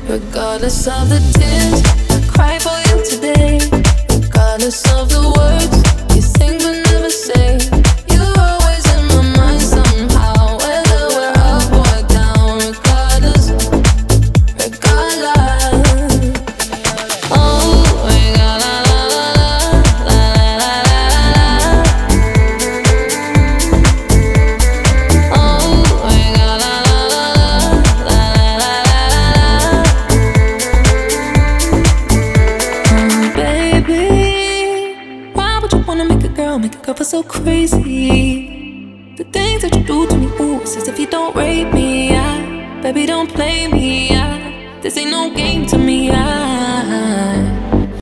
Regardless of the tears I cry for you today, regardless of the words you think but never say, you're always in my mind somehow, whether we're up or down. Regardless, regardless. Oh, make a girl feel so crazy. The things that you do to me, ooh, it's as if you don't rape me. Baby, don't play me. This ain't no game to me.